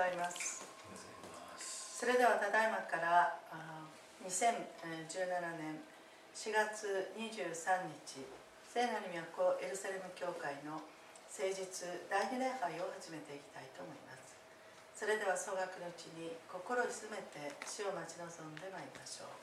ざいます。それではただいまから2017年4月23日、聖なる都エルサレム教会の聖日第二礼拝を始めていきたいと思います。それでは総額のうちに心を静めて主を待ち望んでまいりましょう。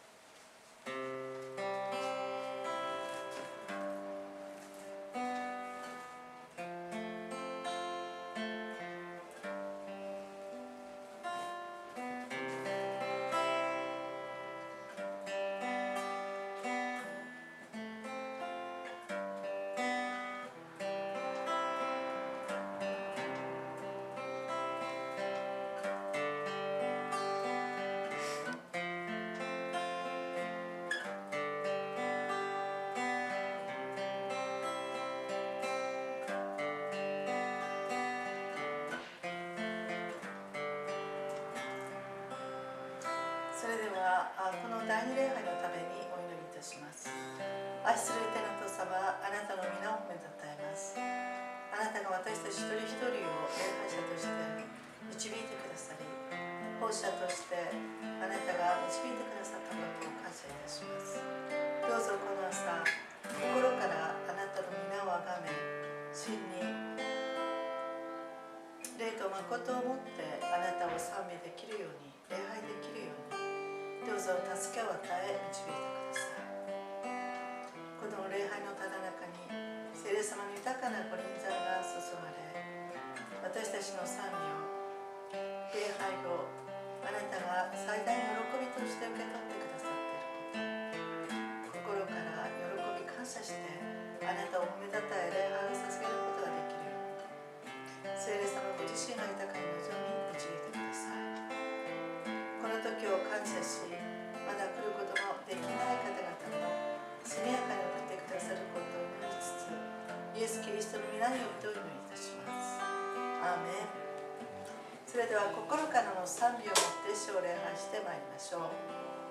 それではこの第二礼拝のためにお祈りいたします。愛する天の父様、あなたの皆を褒めたたえます。あなたが私たち一人一人を礼拝者として導いてくださり、奉者としてあなたが導いてくださったことを感謝いたします。どうぞこの朝、心からあなたの皆をあがめ、真に霊と誠をもってあなたを賛美できるように、礼拝できるように、どうぞ助けを与え導いてください。この礼拝のただ中に聖霊様の豊かなご臨在が注がれ、私たちの賛美を、礼拝をあなたが最大の喜びとして受け取ってくださっていること、心から喜び感謝してあなたを褒めたたえ礼拝を捧げることができるように、聖霊様ご自身が豊かに望み導いてください。この時を感謝し、まだ来ることのできない方々も速やかに送ってくださることを祈りつつ、イエス・キリストの皆によってお祈りいたします。アーメン。それでは心からの賛美をもって主を礼拝してまいりましょう。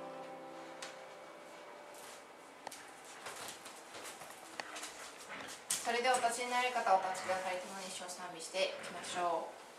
それではお立ちになる方はお立ちください。共に主を賛美していきましょう。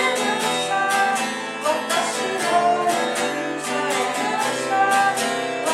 私の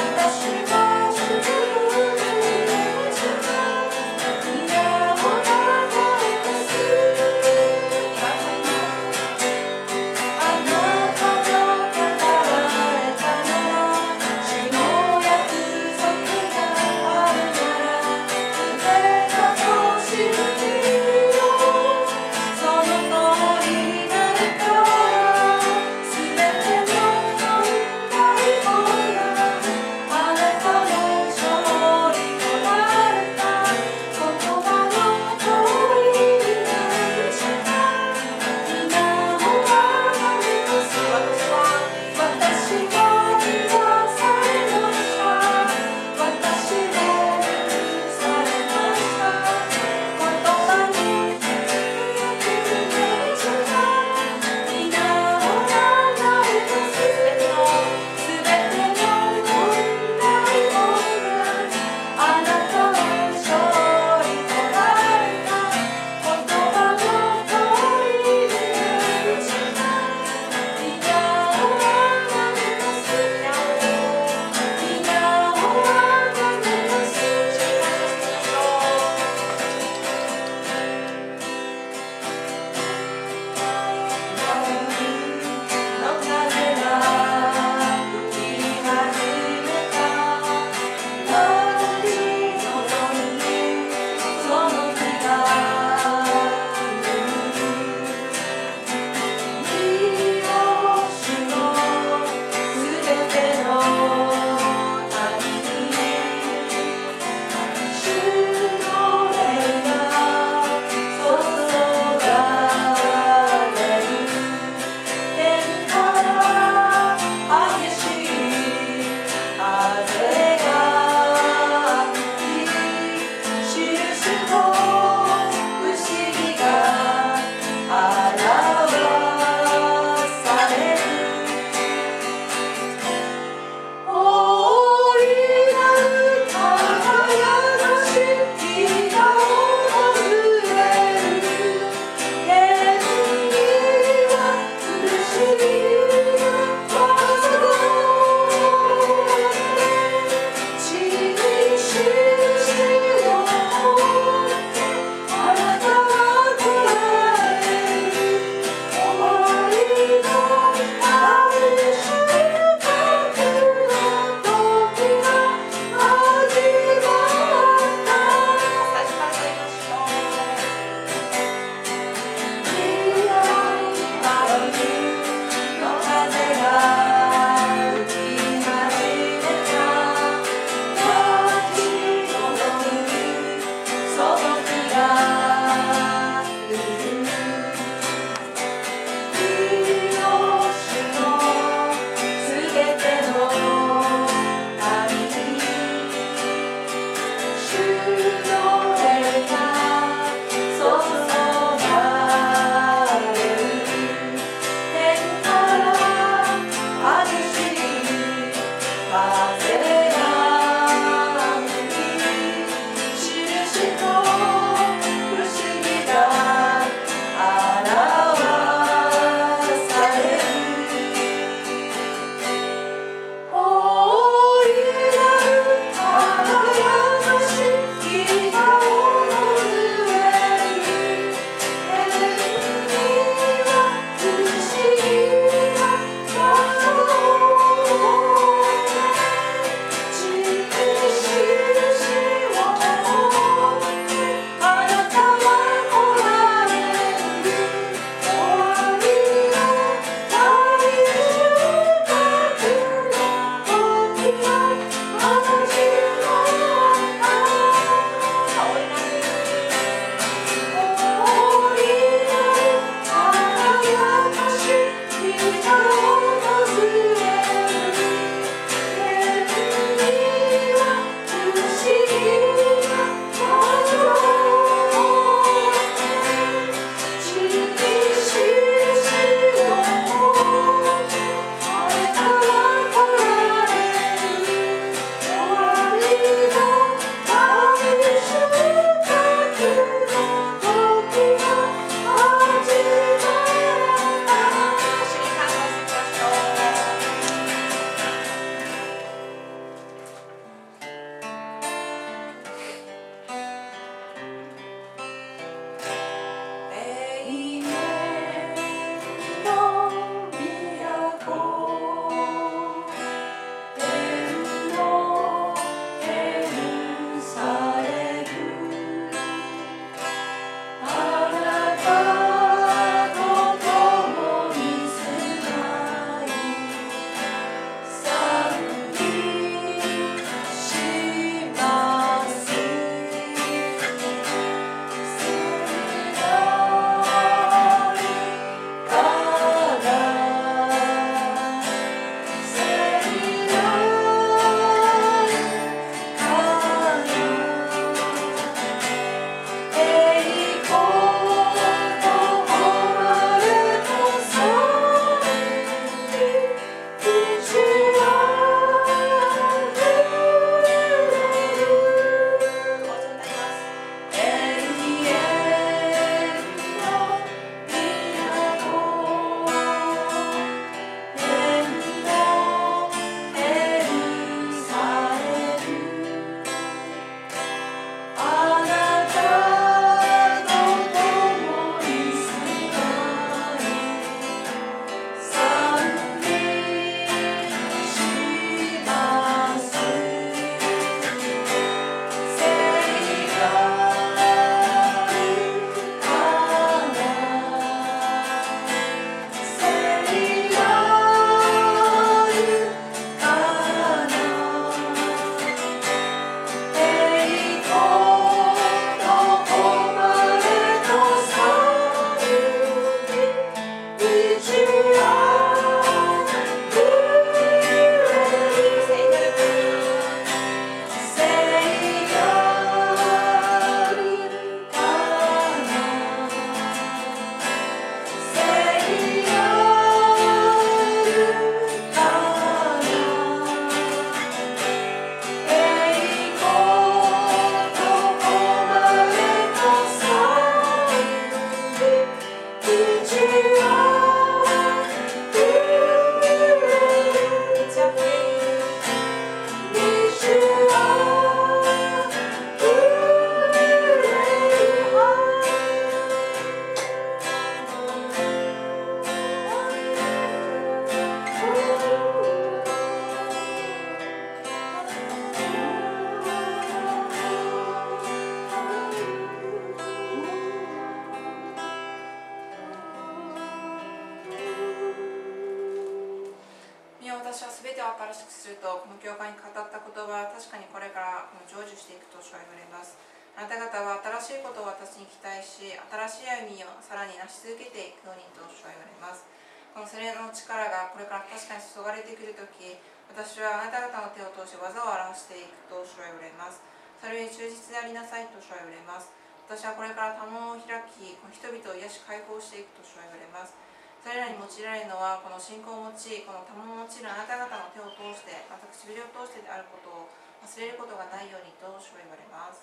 すると、この教会に語った言葉は確かにこれから成就していくと主は言われます。あなた方は新しいことを私に期待し、新しい歩みをさらに成し続けていくようにと主は言われます。この聖霊の力がこれから確かに注がれてくるとき、私はあなた方の手を通して技を表していくと主は言われます。それに忠実でありなさいと主は言われます。私はこれから多門を開き、この人々を癒し解放していくと主は言われます。それらに用いられるのは、この信仰を用い、この多門を用いるあなた方の手を通して、また唇を通してであることを忘れることがないようにと主は言われます。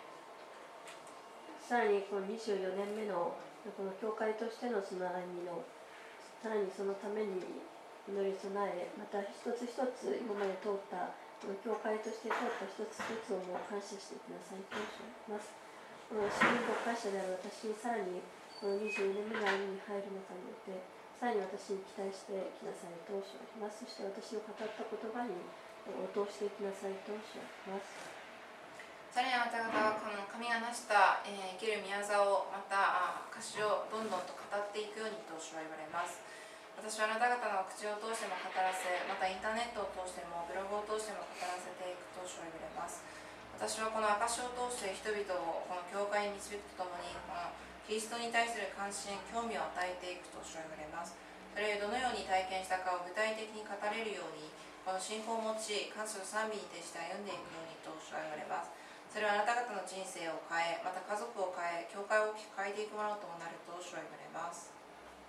さらにこの24年目のこの教会としてのその歩みのさらにそのために祈り備え、また一つ一つ今まで通ったこの教会として通った一つ一つをも感謝してくださいとします。この市民国会者である私にさらにこの24年目の歩みに入る中によってさらに私に期待してきなさいとします。そして私を語った言葉に応答してきなさいとします。 さらにあなた方はこの神が成した生ける宮沢をまた歌詞をどんどんと語っていくようにと主は言われます。私はあなた方の口を通しても語らせ、またインターネットを通してもブログを通しても語らせていくと主は言われます。私はこの証を通して人々をこの教会に導くとともに、このキリストに対する関心、興味を与えていくと主は言われます。それをどのように体験したかを具体的に語れるように、この信仰を持ち、感謝と賛美に徹して歩んでいくようにと主は言われます。それはあなた方の人生を変え、また家族を変え、教会を大きく変えていくものともなると主は言われます。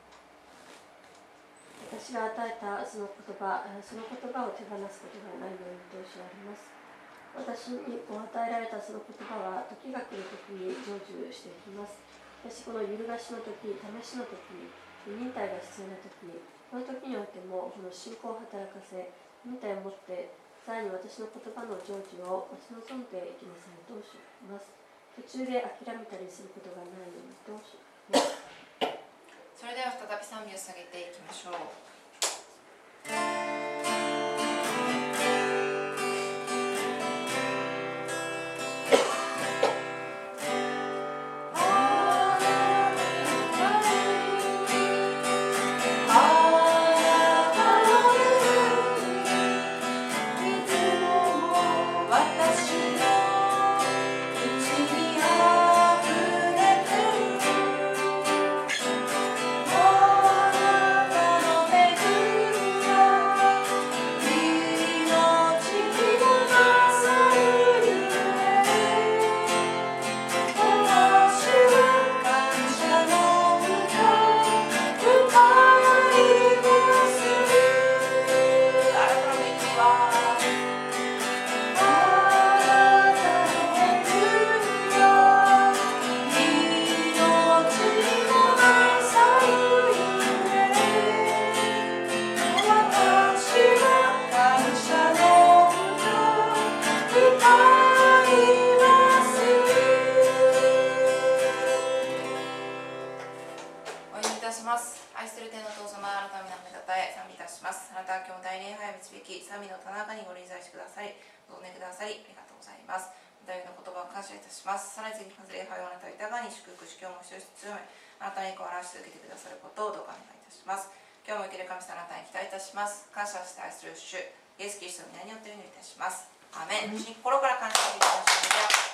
私が与えたその言葉を手放すことがないようにと主はあります。私に与えられたその言葉は時が来る時に成就していきます。しかしこの揺るがしの時、試しの時、忍耐が必要な時、この時においてもこの信仰を働かせ、忍耐を持ってさらに私の言葉の成就を待ち望んでいきなさいと主は言います。途中で諦めたりすることがないようにと主は言います。 それでは再び賛美を捧げていきましょう。あなたにこう表し続けてくださることをどうかお願いいたします。今日も生ける神様あなたに期待いたします。感謝して愛する主イエスキリストの皆によってお祈りいたします。アーメン。心から感謝していただきましょう。